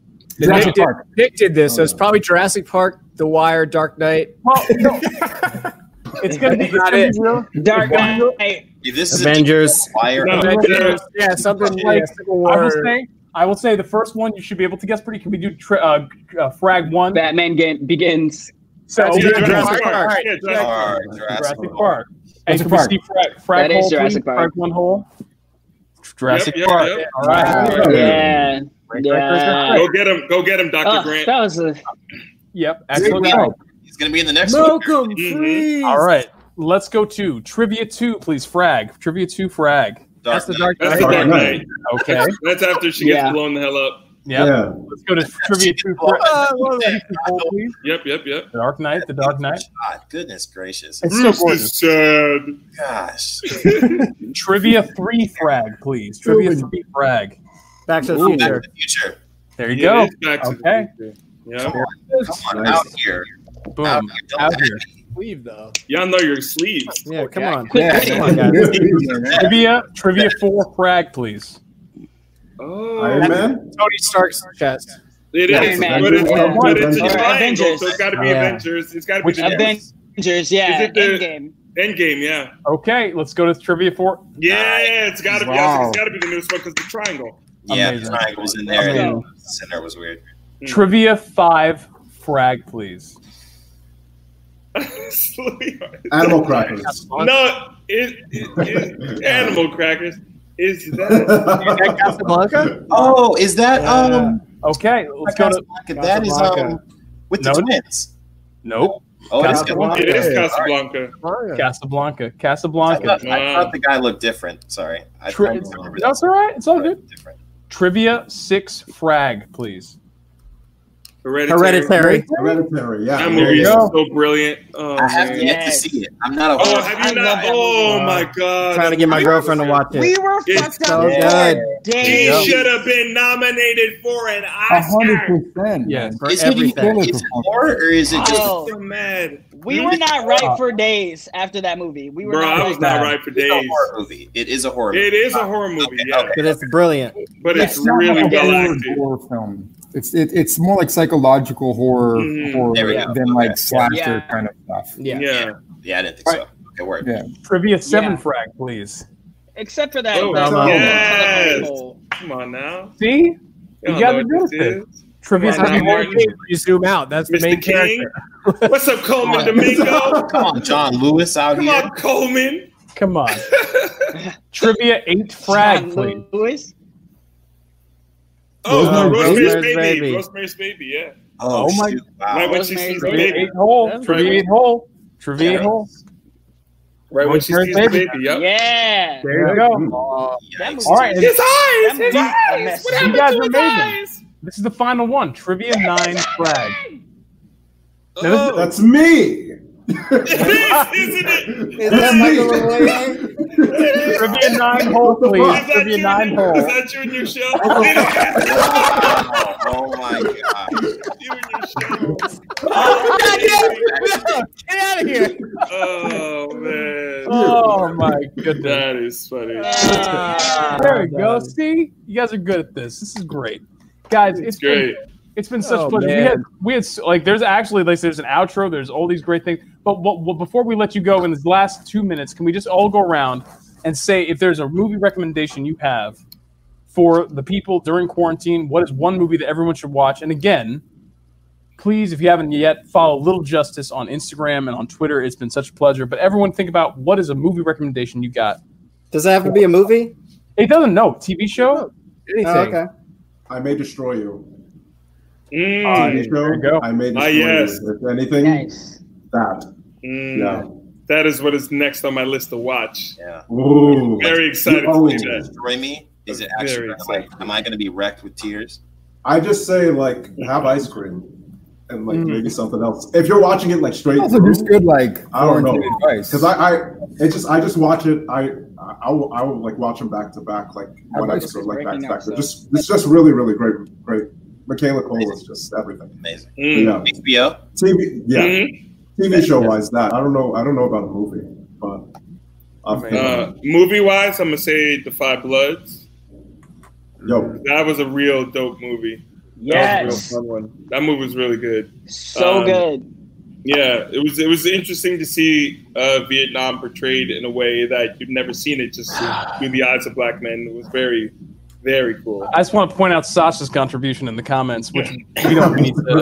Nick did this, so it's probably Jurassic Park, The Wire, Dark Knight. Well, It's gonna be Not it. Dark Knight. This is Avengers. Avengers. Yeah, something like Civil War. I will say the first one you should be able to guess pretty. Can we do frag one? Batman Begins. So Jurassic Park. Yeah, Jurassic Park. And can we Park. see frag That is hole, Jurassic please? Park. Frag one hole. Jurassic Yep, Park. yep. All right. Yeah. Go get him, Dr. Grant. That was a. Yep. Excellent. He's going to be in the next one. Malcolm, freeze. All right. Let's go to Trivia 2, please. Frag. Trivia 2, frag. That's the Dark That's the Dark Knight. Okay. That's after she gets blown the hell up. Yep. Yeah. Let's go to Trivia 2, frag. Please. Yep. The Dark Knight. The Dark Knight. God, goodness gracious. It's so gorgeous. Sad. Gosh. Trivia 3, frag, please. Trivia 3, frag. Back to the Back Future. to the Future. There you Yeah, go. it's Back to the Okay. Future. Yeah. Come on, out here. Boom. Out here. Don't Out act. here. Sleeve though. Y'all know your sleeves. Yeah, come on. Quick, Come on, guys. Trivia 4, frag, please. Oh, Iron Man? Tony Stark's chest. it Iron is. Man. But it's a Or triangle, Avengers. so it's got to be Yeah. Avengers. It's got to be Which the newest. Avengers, yeah. Is it the- Endgame. Endgame, yeah. Okay, let's go to Trivia 4. Yeah, it's got to be. Wow. It's got to be the newest one because the triangle. Yeah, Amazing. the triangle was in there. Amazing. And the center was weird. Trivia 5, frag, please. Animal crackers. No, Animal Crackers. Is that Casablanca? Oh, is that Okay, let's go to. that is with the No. twins? Nope. Oh, it is Casablanca. It is Casablanca. Casablanca. I Casablanca. thought the guy looked different. Sorry. I Tri- don't remember That's all right. It's all good. different. Trivia 6, frag, please. Hereditary. Hereditary, yeah. That There movie you is go. so brilliant. Oh, I have man. yet to see it. I'm not a Oh, horror. have I you love not? that Oh movie. my god! Trying to get my girlfriend to watch We it. were It's fucked so up. good. He Damn. should have been nominated for an Oscar. 100%. Yeah. For Is it everything. is it horror or is it just Oh, So mad. we were not right for days after that movie. We were Bro, not I was right. not right for it's a days. horror movie? It is a horror movie. It is a horror movie, Okay, yeah, okay. But it's brilliant. but it's not really like a well horror acted. horror film. It's more like psychological horror, There we horror go. than like Okay. slasher Yeah. kind of stuff. Yeah. Yeah. Yeah, I didn't think so. Okay, word. Yeah. Trivia 7, Yeah. frag, please. Except for that. Oh, that yes. hole. Come on now. See? You You don't got know to do what it. this is. Trivia Come on, 7, Martin. You zoom out. That's the Mr. main King. character. What's up, Coleman Domingo? Come on, John Lewis out Come here. on, Coleman. Come on. Trivia 8, frag, John please. Lewis. Oh, Rosemary's Rosemary's Baby. Baby. Rosemary's Baby, yeah. Oh, Oh my- shoot. Wow. Right when she Rosemary's sees the Trivia baby. 8 hole. Yeah. Trivia 8 hole. Trivia 8 hole. Right when she Rosemary's sees the Baby. baby, yep. Yeah. There you go. That Yikes. movie All right. His eyes! That His movie's a eyes! mess. What You happened guys to are his amazing. eyes? This is the final one. Trivia 9, frag. Oh. That's me. It is, isn't it? Is that Michael LaVoy? Trivia 9 hole, please. Is that Trivia you 9 in- hole. Is that you in your show? Oh my god. You in your show. Get out of here. Oh man. Oh my goodness. That is funny. There we go. See? You guys are good at this. This is great. Guys, it's Great. It's been such Oh, a pleasure. man. We had like there's actually like there's an outro. There's all these great things. But before we let you go in this last 2 minutes, can we just all go around and say if there's a movie recommendation you have for the people during quarantine? What is one movie that everyone should watch? And again, please, if you haven't yet, follow Little Justice on Instagram and on Twitter. It's been such a pleasure. But everyone, think about what is a movie recommendation you got. Does it have to be a movie? It doesn't know TV show. Anything. Oh, okay. I May Destroy You. Mm. TV show. there you go. I May Destroy yes. You. If anything, Nice. that. Mm. Yeah. That is what is next on my list to watch. Yeah. Ooh. Very excited Oh. to see that. Destroy Me? Is it Very actually exciting. like, am I going to be wrecked with tears? I just say like have ice cream and like maybe something else. If you're watching it like straight Also, through, just good like I don't know quarantine advice. because I just watch it. I will like watch them back to back like one Advice episode is like back breaking to back. up, So so. it's just really great. Michaela Cole is just everything. Amazing. Mm. Yeah. HBO? TV, yeah. Mhm. TV show wise, that I don't know about a movie, but Movie wise, I'm gonna say The Five Bloods. yo, That was a real dope movie. That was Yes. a real fun one. That movie was really good. So good. Yeah, it was interesting to see Vietnam portrayed in a way that you've never seen it just through the eyes of black men. It was very, very cool. I just want to point out Sasha's contribution in the comments, which we don't need to.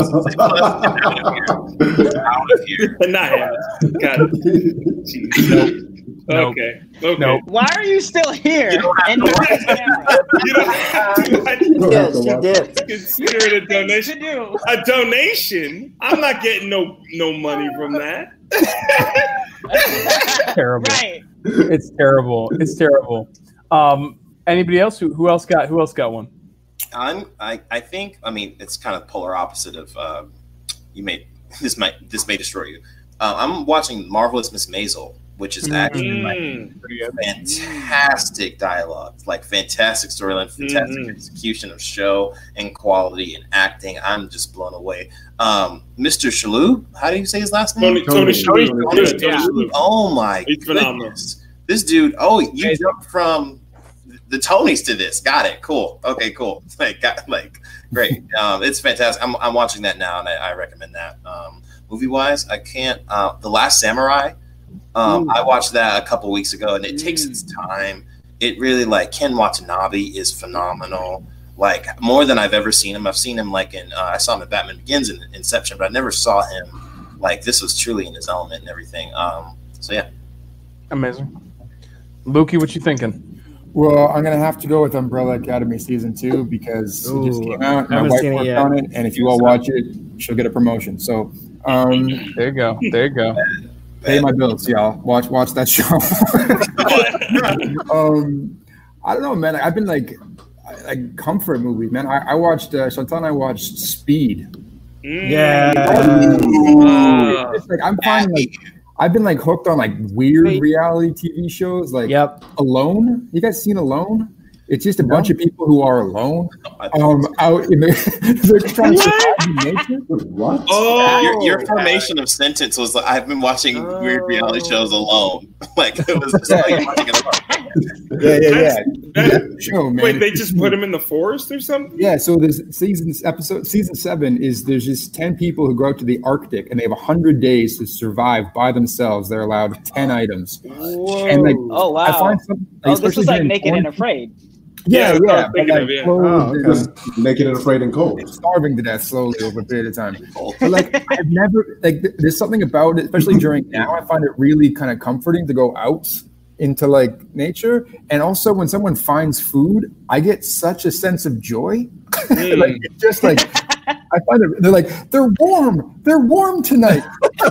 Out of here. Not him. Got it. Jeez. Nope. Okay. Nope. Why are you still here? And not on camera? You don't have to. Yes, she did. Consider it a donation. A donation? I'm not getting no money from that. Terrible. Right. It's terrible. It's terrible. Anybody else? Who else got one? I think. I mean, it's kind of polar opposite of this may destroy you. I'm watching Marvelous Miss Maisel, which is actually fantastic dialogue, like fantastic storyline, fantastic execution of show and quality and acting. I'm just blown away. Mr. Shalhoub, how do you say his last name? Tony Shalhoub. Oh my goodness. This dude, you jumped from the Tonys to this. Got it. Cool. Okay, cool. Great. It's fantastic. I'm watching that now, and I recommend that. Movie-wise, I can't. The Last Samurai, I watched that a couple weeks ago, and it takes its time. It really, Ken Watanabe is phenomenal. More than I've ever seen him. I've seen him I saw him in Batman Begins and Inception, but I never saw him this was truly in his element and everything. So yeah. Amazing. Lukey, what you thinking? Well, I'm going to have to go with Umbrella Academy Season 2 because it just came out. My wife worked on it, and if you all watch it, she'll get a promotion. So there you go. Pay my bills, y'all. Watch that show. I don't know, man. I've been like comfort movies, man. I watched Chantal and I watched Speed. Yeah. It's I'm finding I've been hooked on weird reality TV shows Alone. You guys seen Alone? It's just a bunch of people who are alone out in they're trying to survive in nature. What? Oh, your formation of sentence was I've been watching weird reality shows alone. It was just watching it alone. Yeah. Show, man. Wait, they just put him in the forest or something? Yeah, so there's season 7 is there's just 10 people who go out to the Arctic and they have 100 days to survive by themselves. They're allowed 10 items. Whoa. And oh wow. I find some, this is like Naked and Afraid. Yeah. Naked and Afraid and Cold. Starving to death slowly over a period of time. But I've never there's something about it, especially during now. I find it really kind of comforting to go out into nature, and also when someone finds food, I get such a sense of joy. I find it. They're warm tonight.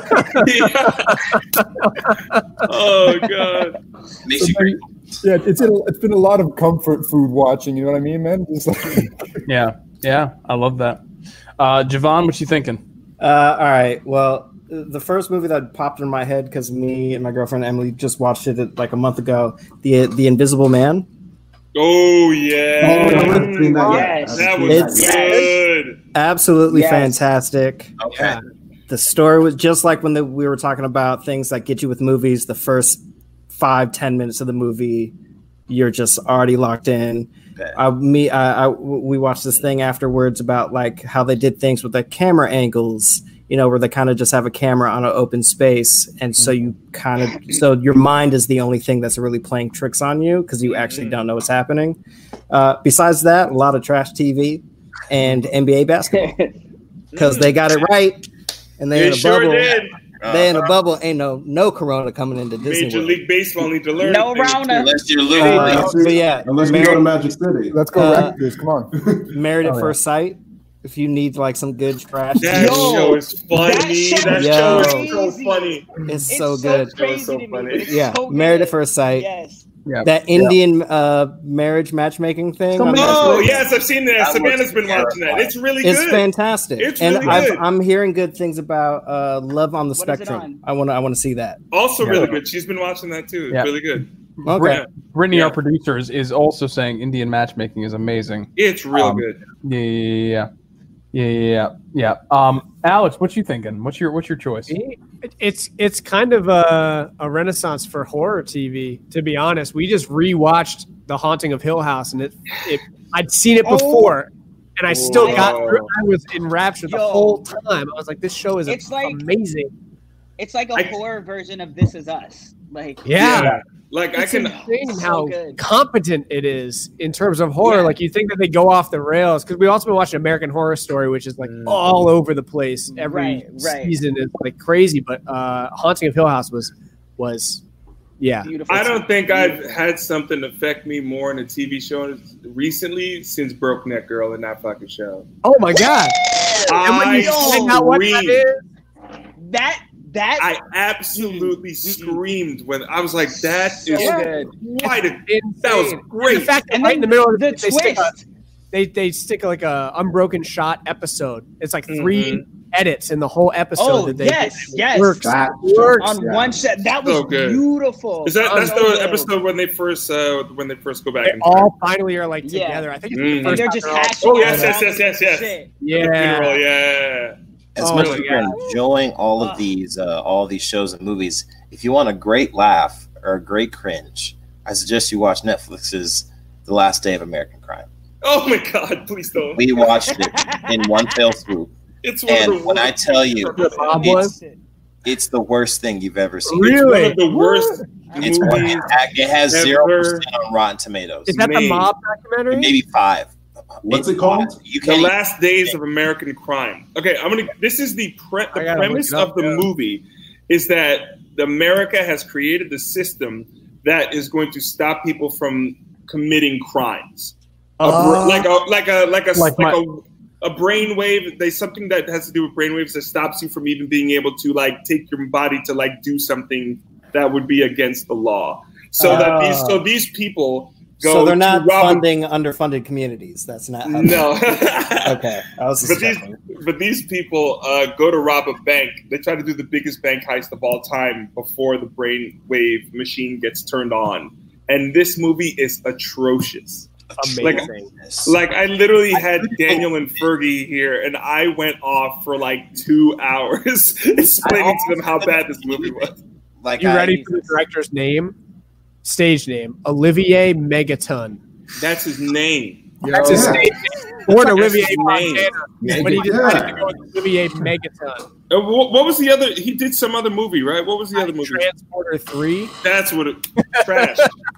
Oh god, makes you grateful. Yeah, it's been a lot of comfort food watching. You know what I mean, man? Just yeah, I love that. Javon, what you thinking? All right. Well, the first movie that popped in my head because me and my girlfriend Emily just watched it a month ago. The Invisible Man. Oh yeah. Yes. That was good. Absolutely fantastic. Okay. The story was just like when we were talking about things that get you with movies. The first 5-10 minutes of the movie, you're just already locked in. We watched this thing afterwards about how they did things with the camera angles, where they kind of just have a camera on an open space, and so you so your mind is the only thing that's really playing tricks on you because you actually don't know what's happening. Besides that, a lot of trash TV and NBA basketball because they got it right, and they in a bubble. Did. They in a bubble. Ain't no corona coming into Disney Major World. League Baseball need to learn. No Rona. Unless you're unless we go to Magic City. Let's go Raptors. Come on. Married at First Sight. If you need some good trash. That show is funny. That show is so funny. It's so good. It's so funny. Yeah, Married at First Sight. Yes. Yeah. That Indian marriage matchmaking thing. Oh yes, I've seen that. Savannah's been watching that. It's really good. It's fantastic. It's and really good. I'm hearing good things about Love on the Spectrum. I want to see that. Also really good. She's been watching that too. It's really good. Okay. Brittany, our producer, is also saying Indian matchmaking is amazing. It's real good. Yeah. Alex, what you thinking? What's your choice? It's kind of a renaissance for horror TV, to be honest. We just rewatched The Haunting of Hill House, and I'd seen it before, and I still got through. I was enraptured the whole time. I was like, this show is amazing. It's like a horror version of This Is Us. Like like it's insane how competent it is in terms of horror. Like you think that they go off the rails because we also been watching American Horror Story, which is like all over the place. Every season is like crazy, but Haunting of Hill House was beautiful. I don't think I've had something affect me more in a TV show recently since Broke Neck Girl in that fucking show. Oh my god! And when you find out what that is, I absolutely screamed when I was like, "That is quite a that was great." And the fact that right in the middle of the twist, they stick like a Unbroken Shot episode. It's like 3 edits in the whole episode. Oh, that they yes. works On one set. That was So good. beautiful. Is that's the episode when they first go back? They all finally are like together. I think it's the first they're time just they're all- hashing Oh out yes. shit. Yeah. As much as you're enjoying all of these shows and movies, if you want a great laugh or a great cringe, I suggest you watch Netflix's The Last Day of American Crime. Oh my god! Please don't. We watched it in one fell swoop. It's one of the when I tell you, it's the worst thing you've ever seen. Really? It's one of the worst. It has 0% on Rotten Tomatoes. Is that the mob documentary? Maybe 5. What's it called? The Last Days of American Crime. Okay, this is the premise of the movie is that America has created the system that is going to stop people from committing crimes. Like a brainwave. There's something that has to do with brainwaves that stops you from even being able to like take your body to like do something that would be against the law. So these people. So they're not funding underfunded communities. That's not how no. Okay, I was but these people go to rob a bank. They try to do the biggest bank heist of all time before the brainwave machine gets turned on. And this movie is atrocious. Amazing. Like I literally had Daniel and Fergie here, and I went off for like 2 hours explaining to them how bad this movie was. You ready for the director's name? Stage name, Olivier Megaton. That's his name. That's his stage name. Born Olivier Montana, but he decided to go with Olivier Megaton. What was the other? He did some other movie, right? What was the other movie? Transporter 3. That's what it. Trash.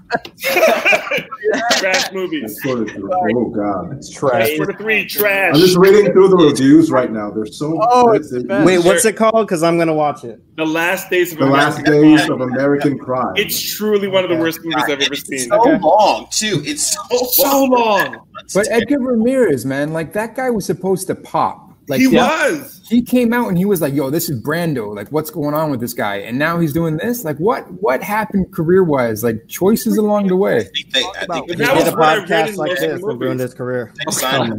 Trash movies. Oh god, it's trash. Transporter 3, trash. I'm just reading through the reviews right now. They're so good. Wait, what's it called? Because I'm gonna watch it. The Last Days of The Last Days of American Crime. It's truly one of the worst movies I've ever seen. So long too. It's so long. But Edgar Ramirez, man, like that guy was supposed to pop. Like he was. He came out and he was like, "Yo, this is Brando. Like, what's going on with this guy?" And now he's doing this. Like, what happened career-wise? Like, choices along the way. He did a podcast like this and ruined his career. And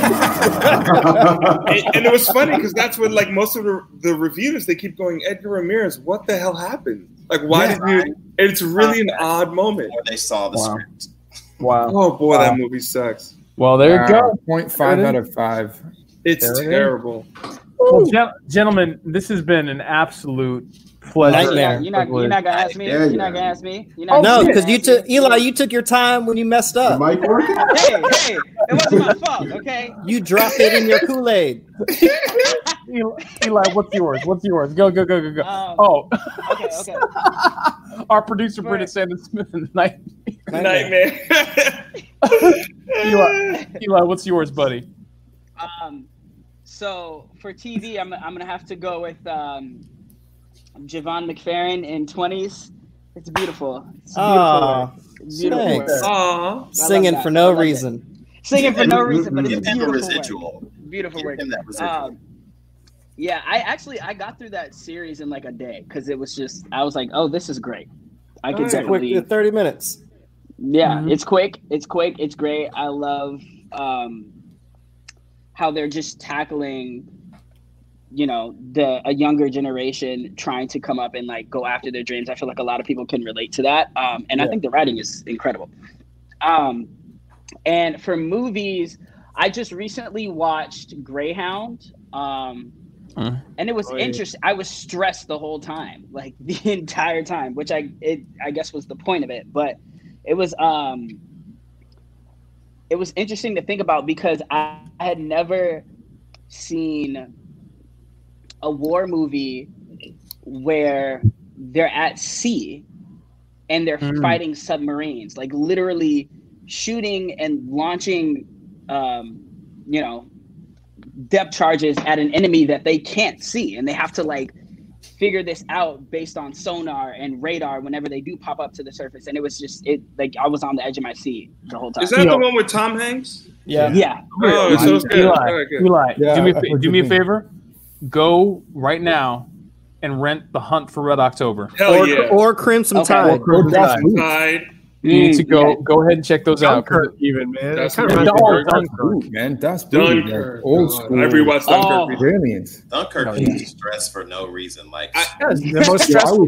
it was funny because that's when like most of the reviewers they keep going, Edgar Ramirez, what the hell happened? Like, why did you? It's really an odd moment. They saw the script. Wow. Oh boy, that movie sucks. Well, there you go. 0.5 out of 5. It's terrible. Well, gentlemen, this has been an absolute pleasure. You're not gonna ask me. You're not gonna ask me. No, because you took Eli. You took your time when you messed up. Mic working? Hey, it wasn't my fault. Okay. You dropped it in your Kool-Aid. Eli, what's yours? Go. Okay. Our producer, Brendan Sanders Smith, in the Nightmare. Eli, what's yours, buddy? So for TV, I'm gonna have to go with Javon McFerrin in 20s. It's beautiful. It's beautiful. Thanks. Singing for no reason. Singing for no reason, but it's beautiful. Residual. Beautiful work. Yeah, I got through that series in like a day because it was just I was like, oh, this is great. I can definitely quick 30 minutes. Yeah, it's quick. It's great. I love how they're just tackling, a younger generation trying to come up and like go after their dreams. I feel like a lot of people can relate to that. And I think the writing is incredible. And for movies, I just recently watched Greyhound. And it was interesting. I was stressed the whole time, like the entire time, which I guess was the point of it. But it was it was interesting to think about because I had never seen a war movie where they're at sea and they're fighting submarines, like literally shooting and launching, depth charges at an enemy that they can't see, and they have to like figure this out based on sonar and radar whenever they do pop up to the surface. And it was just like I was on the edge of my seat the whole time. Is that the one with Tom Hanks? Yeah. Oh, so it's good. Eli, Yeah, do me a favor. Go right now and rent The Hunt for Red October. Hell yeah. Or Crimson Tide. Tide. You need to go ahead and check those out. Dunkirk even, man. That's That kind of Dunkirk, man. That's Dunkirk. old school. I rewatched Dunkirk. Brilliant. Dunkirk made me stress for no reason. Like the most stressful.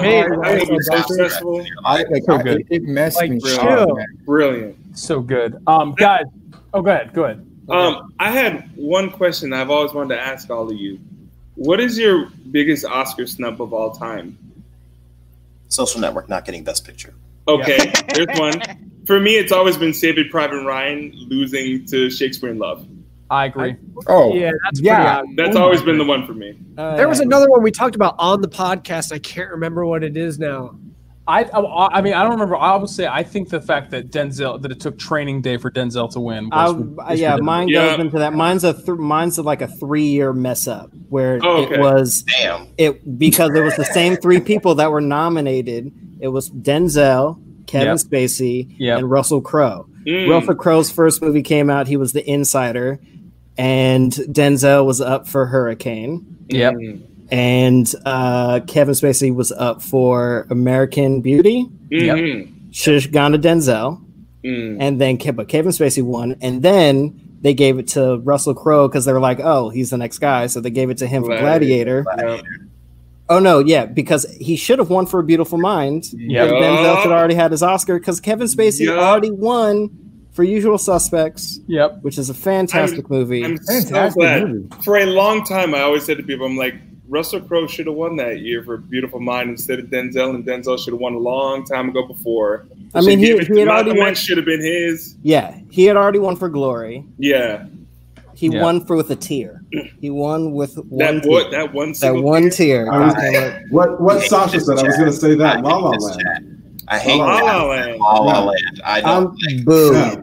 It messed me chill. up. Brilliant. So good. Guys. Oh, go ahead. I had one question I've always wanted to ask all of you. What is your biggest Oscar snub of all time? Social Network not getting Best Picture. Okay, there's one. For me, it's always been Saving Private Ryan losing to Shakespeare in Love. I agree. Yeah, that's pretty obvious. That's always been the one for me. There was another one we talked about on the podcast. I can't remember what it is now. I mean, I don't remember. I would say I think the fact that it took Training Day for Denzel to win. Mine goes into that. Mine's like a 3-year mess up where it was because it was the same 3 people that were nominated. It was Denzel, Kevin Spacey, and Russell Crowe. Russell Crowe's first movie came out. He was The Insider, and Denzel was up for Hurricane. Yep. And Kevin Spacey was up for American Beauty. Should have gone to Denzel. And then Kevin Spacey won. And then they gave it to Russell Crowe because they were like, oh, he's the next guy. So they gave it to him for Gladiator. Oh, no, because he should have won for A Beautiful Mind. Denzel should already had his Oscar because Kevin Spacey already won for Usual Suspects. Which is a fantastic movie. I'm so glad. For a long time, I always said to people, I'm like, Russell Crowe should have won that year for Beautiful Mind instead of Denzel, and Denzel should have won a long time ago before. I mean, he had already won. Should have been his. Yeah, he had already won for Glory. Yeah, he won with a tear. He won with one tear. That one tear. What Sasha said? I was going to say that. La La Land. I hate La La Land. La La Land. I don't. Boo.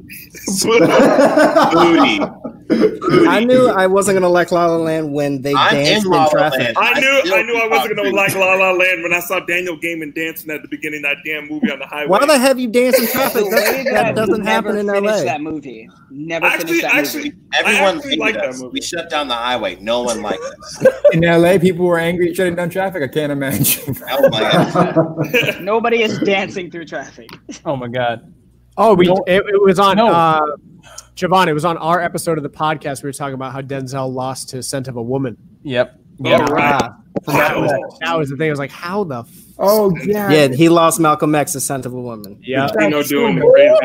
Booty. I knew I wasn't gonna like La La Land when they danced in traffic. I knew I wasn't gonna like La La Land when I saw Daniel Gaiman dancing at the beginning of that damn movie on the highway. Why the have you dance in traffic? That doesn't happen in LA. That movie. Never finished that movie. Everyone liked that movie. We shut down the highway. No one liked us. In LA, people were angry shutting down traffic. I can't imagine. Oh my god. Nobody is dancing through traffic. Oh my god. Oh, it was on Javon. It was on our episode of the podcast. We were talking about how Denzel lost to Scent of a Woman. Yep. Right. That was the thing. I was like, how the? Yeah, he lost Malcolm X to Scent of a Woman. Yeah. Doing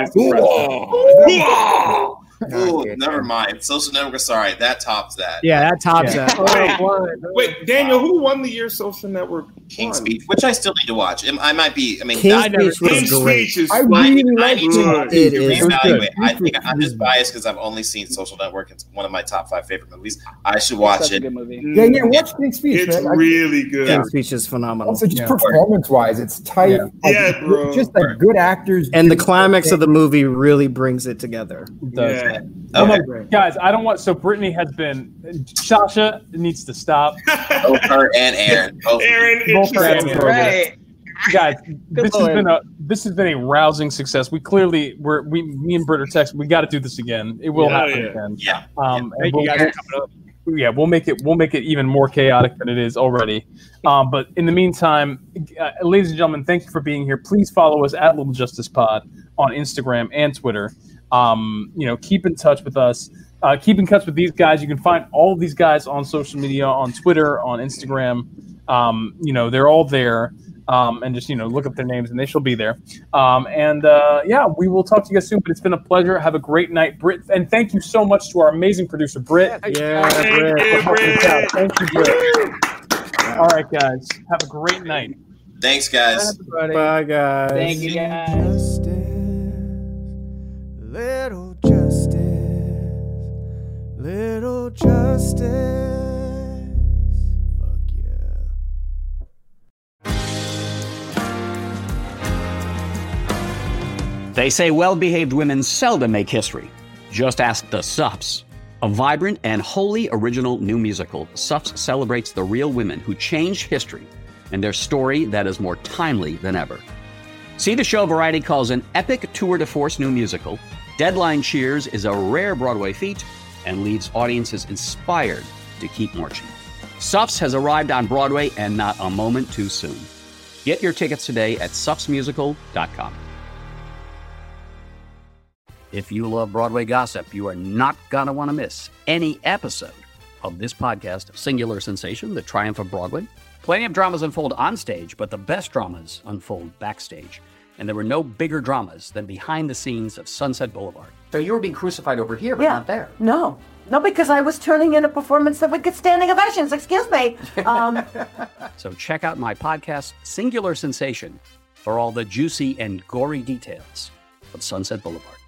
the Ooh, never mind. Social Network, sorry, that tops that. Yeah, that tops that. Wait, Daniel, who won the year Social Network? King's Speech, which I still need to watch. I might be. I mean, King's Speech was great. I really liked it. Reevaluate. I think I'm just biased because I've only seen Social Network. It's one of my top 5 favorite movies. I should watch it. Good movie. Yeah, watch King's Speech. It's really good. King's Speech is phenomenal. Also, just performance-wise, it's tight. Yeah, bro. Just like good actors. And the climax of the movie really brings it together. It does. Okay. Guys, I don't want. So Brittany has been. Sasha needs to stop. Both her and Aaron. Both her and Aaron. Right. Guys, this has been a rousing success. Me and Britt are texting. We got to do this again. It will happen again. Yeah. We'll make it even more chaotic than it is already. But in the meantime, ladies and gentlemen, thank you for being here. Please follow us at Little Justice Pod on Instagram and Twitter. Keep in touch with us. Keep in touch with these guys. You can find all of these guys on social media, on Twitter, on Instagram. They're all there. And just, look up their names and they shall be there. We will talk to you guys soon, but it's been a pleasure. Have a great night, Britt. And thank you so much to our amazing producer, Britt. Britt. Thank you, Britt. All right, guys. Have a great night. Thanks, guys. Bye, guys. Thank you, guys. Little justice. They say well-behaved women seldom make history. Just ask the Suffs. A vibrant and wholly original new musical, Suffs celebrates the real women who changed history and their story that is more timely than ever. See the show Variety calls an epic tour de force new musical. Deadline Cheers is a rare Broadway feat and leaves audiences inspired to keep marching. Suffs has arrived on Broadway and not a moment too soon. Get your tickets today at suffsmusical.com. If you love Broadway gossip, you are not going to want to miss any episode of this podcast, Singular Sensation, The Triumph of Broadway. Plenty of dramas unfold on stage, but the best dramas unfold backstage. And there were no bigger dramas than behind the scenes of Sunset Boulevard. So you were being crucified over here, but not there. No, because I was turning in a performance that would get standing ovations. Excuse me. So check out my podcast, Singular Sensation, for all the juicy and gory details of Sunset Boulevard.